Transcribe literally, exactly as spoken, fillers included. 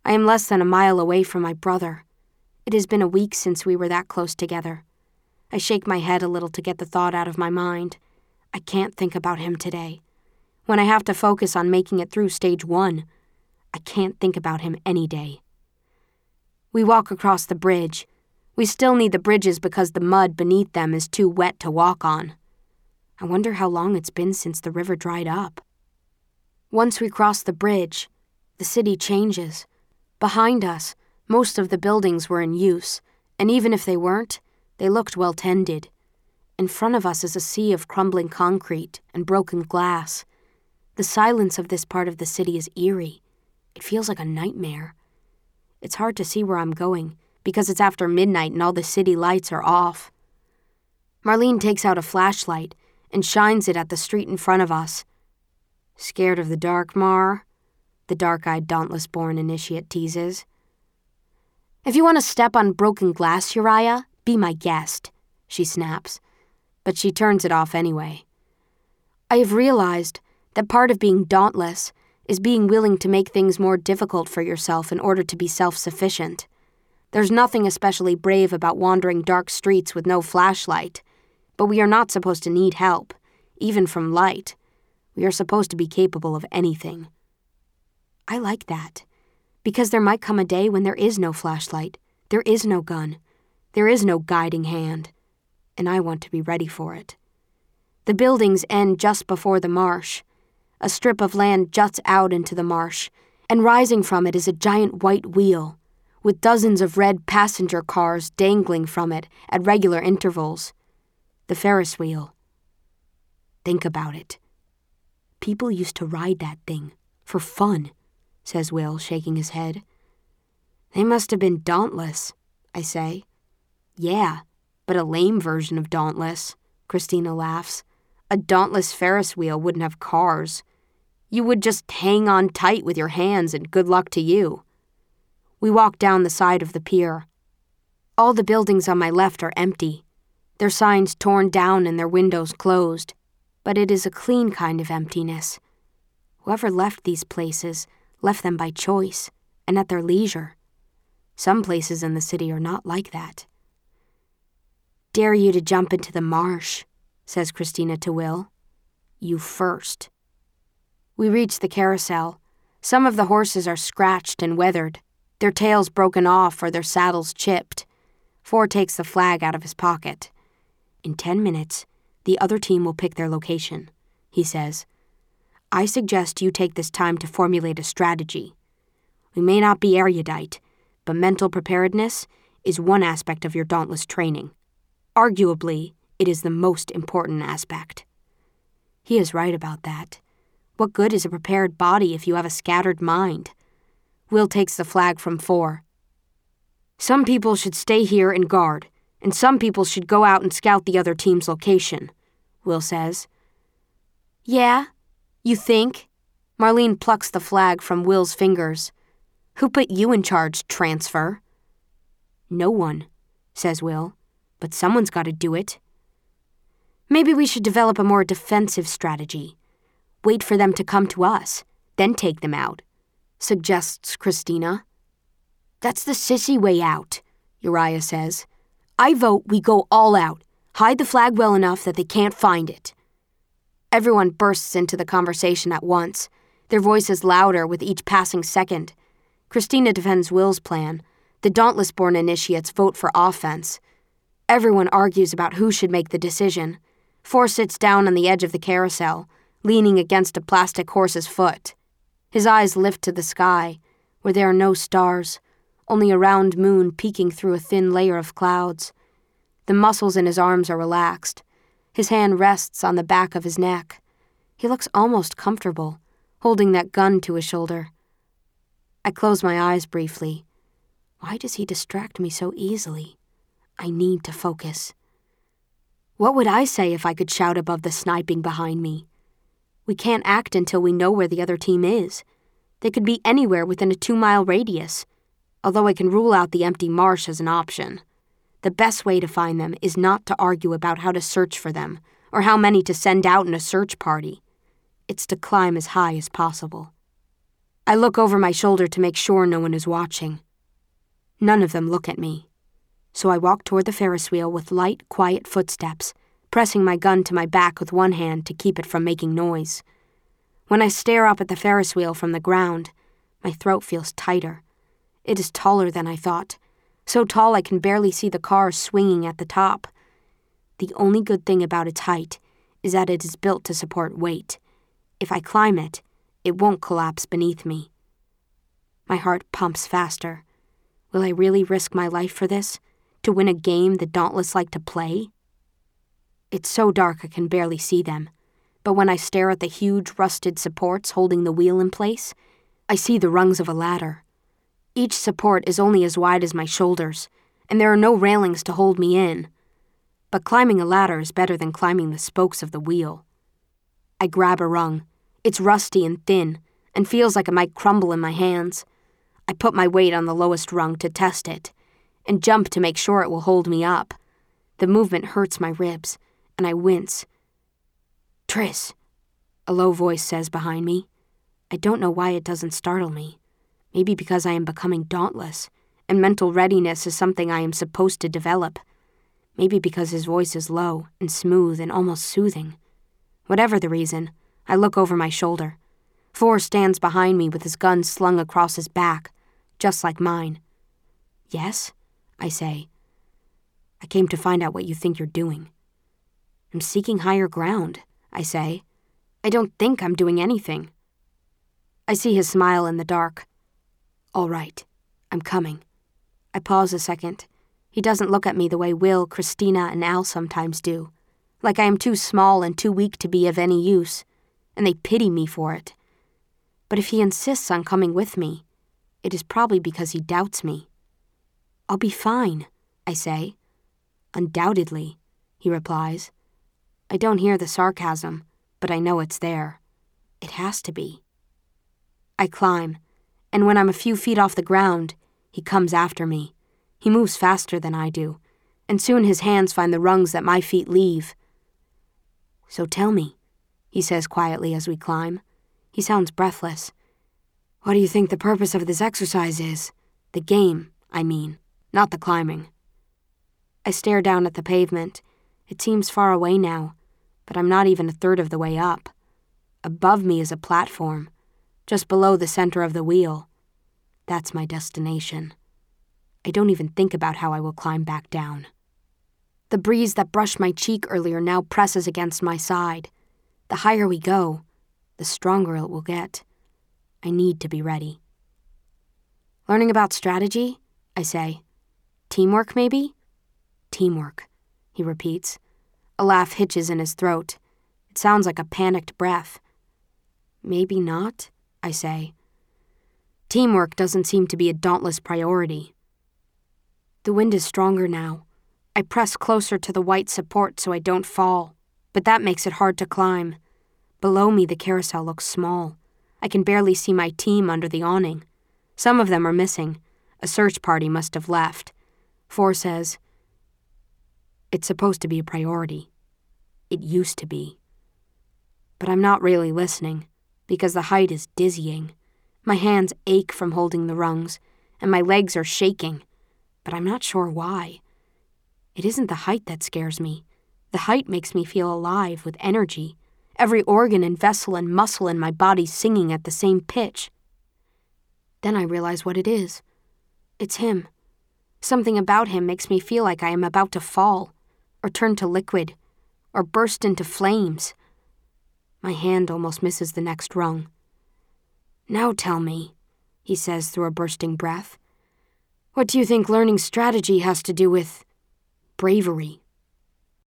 I am less than a mile away from my brother. It has been a week since we were that close together. I shake my head a little to get the thought out of my mind. I can't think about him today. When I have to focus on making it through stage one, I can't think about him any day. We walk across the bridge. We still need the bridges because the mud beneath them is too wet to walk on. I wonder how long it's been since the river dried up. Once we cross the bridge, the city changes. Behind us, most of the buildings were in use, and even if they weren't, they looked well tended. In front of us is a sea of crumbling concrete and broken glass. The silence of this part of the city is eerie. It feels like a nightmare. It's hard to see where I'm going, because it's after midnight and all the city lights are off. Marlene takes out a flashlight and shines it at the street in front of us. "Scared of the dark, Mar?" the dark-eyed Dauntless-born initiate teases. "If you want to step on broken glass, Uriah, be my guest," she snaps, but she turns it off anyway. I have realized that part of being dauntless is being willing to make things more difficult for yourself in order to be self-sufficient. There's nothing especially brave about wandering dark streets with no flashlight, but we are not supposed to need help, even from light. We are supposed to be capable of anything. I like that, because there might come a day when there is no flashlight, there is no gun, there is no guiding hand, and I want to be ready for it. The buildings end just before the marsh. A strip of land juts out into the marsh, and rising from it is a giant white wheel, with dozens of red passenger cars dangling from it at regular intervals. The Ferris wheel. Think about it. People used to ride that thing, for fun, says Will, shaking his head. They must have been dauntless, I say. Yeah, but a lame version of dauntless, Christina laughs. A dauntless Ferris wheel wouldn't have cars. You would just hang on tight with your hands and good luck to you. We walk down the side of the pier. All the buildings on my left are empty, their signs torn down and their windows closed. But it is a clean kind of emptiness. Whoever left these places left them by choice and at their leisure. Some places in the city are not like that. Dare you to jump into the marsh, says Christina to Will. You first. We reach the carousel. Some of the horses are scratched and weathered, their tails broken off or their saddles chipped. Four takes the flag out of his pocket. In ten minutes, the other team will pick their location, he says. I suggest you take this time to formulate a strategy. We may not be erudite, but mental preparedness is one aspect of your dauntless training. Arguably, it is the most important aspect. He is right about that. What good is a prepared body if you have a scattered mind? Will takes the flag from four. Some people should stay here and guard, and some people should go out and scout the other team's location, Will says. Yeah, you think? Marlene plucks the flag from Will's fingers. Who put you in charge, transfer? No one, says Will, but someone's got to do it. Maybe we should develop a more defensive strategy. Wait for them to come to us, then take them out, suggests Christina. That's the sissy way out, Uriah says. I vote we go all out, hide the flag well enough that they can't find it. Everyone bursts into the conversation at once, their voices louder with each passing second. Christina defends Will's plan. The Dauntless-born initiates vote for offense. Everyone argues about who should make the decision. Four sits down on the edge of the carousel, leaning against a plastic horse's foot. His eyes lift to the sky, where there are no stars, only a round moon peeking through a thin layer of clouds. The muscles in his arms are relaxed. His hand rests on the back of his neck. He looks almost comfortable, holding that gun to his shoulder. I close my eyes briefly. Why does he distract me so easily? I need to focus. What would I say if I could shout above the sniping behind me? We can't act until we know where the other team is. They could be anywhere within a two-mile radius, although I can rule out the empty marsh as an option. The best way to find them is not to argue about how to search for them or how many to send out in a search party. It's to climb as high as possible. I look over my shoulder to make sure no one is watching. None of them look at me. So I walk toward the Ferris wheel with light, quiet footsteps, pressing my gun to my back with one hand to keep it from making noise. When I stare up at the Ferris wheel from the ground, my throat feels tighter. It is taller than I thought, so tall I can barely see the car swinging at the top. The only good thing about its height is that it is built to support weight. If I climb it, it won't collapse beneath me. My heart pumps faster. Will I really risk my life for this? To win a game the Dauntless like to play? It's so dark I can barely see them, but when I stare at the huge rusted supports holding the wheel in place, I see the rungs of a ladder. Each support is only as wide as my shoulders, and there are no railings to hold me in. But climbing a ladder is better than climbing the spokes of the wheel. I grab a rung. It's rusty and thin, and feels like it might crumble in my hands. I put my weight on the lowest rung to test it, and jump to make sure it will hold me up. The movement hurts my ribs, and I wince. "Triss," a low voice says behind me. I don't know why it doesn't startle me. Maybe because I am becoming dauntless, and mental readiness is something I am supposed to develop. Maybe because his voice is low and smooth and almost soothing. Whatever the reason, I look over my shoulder. Thor stands behind me with his gun slung across his back, just like mine. "Yes?" I say. "I came to find out what you think you're doing." "I'm seeking higher ground," I say. "I don't think I'm doing anything." I see his smile in the dark. "All right, I'm coming." I pause a second. He doesn't look at me the way Will, Christina, and Al sometimes do, like I am too small and too weak to be of any use, and they pity me for it. But if he insists on coming with me, it is probably because he doubts me. "I'll be fine," I say. "Undoubtedly," he replies. I don't hear the sarcasm, but I know it's there. It has to be. I climb, and when I'm a few feet off the ground, he comes after me. He moves faster than I do, and soon his hands find the rungs that my feet leave. "So tell me," he says quietly as we climb. He sounds breathless. "What do you think the purpose of this exercise is? The game, I mean, not the climbing." I stare down at the pavement. It seems far away now, but I'm not even a third of the way up. Above me is a platform, just below the center of the wheel. That's my destination. I don't even think about how I will climb back down. The breeze that brushed my cheek earlier now presses against my side. The higher we go, the stronger it will get. I need to be ready. "Learning about strategy?" I say. "Teamwork, maybe?" "Teamwork," he repeats. A laugh hitches in his throat. It sounds like a panicked breath. "Maybe not," I say. Teamwork doesn't seem to be a dauntless priority. The wind is stronger now. I press closer to the white support so I don't fall, but that makes it hard to climb. Below me, the carousel looks small. I can barely see my team under the awning. Some of them are missing. A search party must have left. Thor says, "It's supposed to be a priority. It used to be." But I'm not really listening, because the height is dizzying. My hands ache from holding the rungs, and my legs are shaking, but I'm not sure why. It isn't the height that scares me. The height makes me feel alive with energy, every organ and vessel and muscle in my body singing at the same pitch. Then I realize what it is. It's him. Something about him makes me feel like I am about to fall, or turn to liquid, or burst into flames. My hand almost misses the next rung. "Now tell me," he says through a bursting breath, "what do you think learning strategy has to do with bravery?"